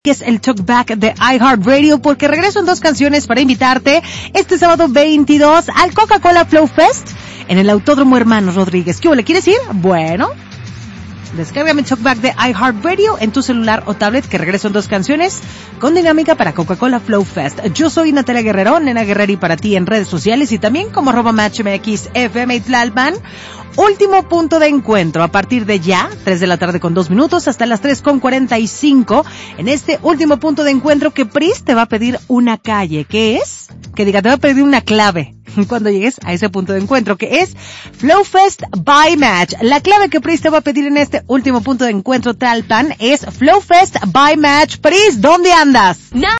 que es el Talkback de iHeartRadio, porque regreso en 2 canciones para invitarte este sábado 22 al Coca-Cola Flow Fest en el Autódromo Hermanos Rodríguez. ¿Qué le quieres ir? Bueno, descarga mi Talkback de iHeartRadio en tu celular o tablet, que regreso en 2 canciones con dinámica para Coca-Cola Flow Fest. Yo soy Natalia Guerrero, Nena Guerreri para ti en redes sociales y también como @matchmx FM y Tlalpan. Último punto de encuentro a partir de ya, 3 de la tarde con 2 minutos hasta las 3:45. En este último punto de encuentro que Pris te va a pedir una calle. ¿Qué es? Que diga, te va a pedir una clave cuando llegues a ese punto de encuentro, que es Flow Fest by Match. La clave que Pris te va a pedir en este último punto de encuentro, Tlalpan, es Flow Fest by Match. Pris, ¿dónde andas?